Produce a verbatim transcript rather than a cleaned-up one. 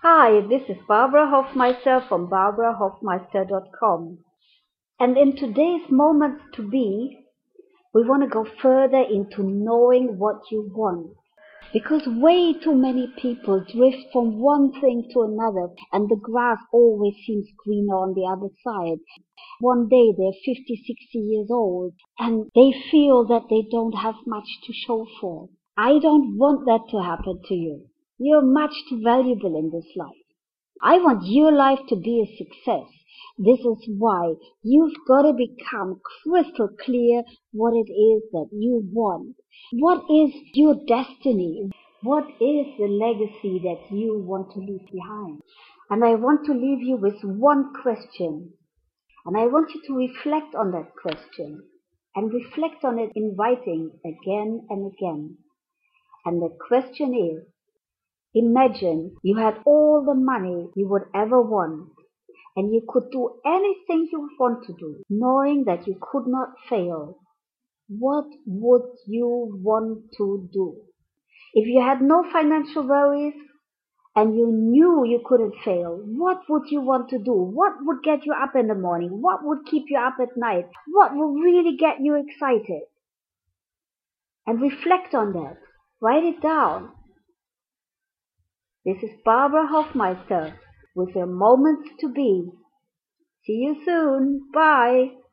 Hi, this is Barbara Hofmeister from barbara hofmeister dot com. And in today's Moments to Be, we want to go further into knowing what you want. Because way too many people drift from one thing to another, and the grass always seems greener on the other side. One day they're fifty, sixty years old, and they feel that they don't have much to show for. I don't want that to happen to you. You're much too valuable in this life. I want your life to be a success. This is why you've got to become crystal clear what it is that you want. What is your destiny? What is the legacy that you want to leave behind? And I want to leave you with one question. And I want you to reflect on that question. And reflect on it in writing again and again. And the question is, imagine you had all the money you would ever want, and you could do anything you want to do, knowing that you could not fail. What would you want to do? If you had no financial worries and you knew you couldn't fail, what would you want to do? What would get you up in the morning? What would keep you up at night? What would really get you excited? And reflect on that. Write it down. This is Barbara Hofmeister with your Moments to Be. See you soon. Bye.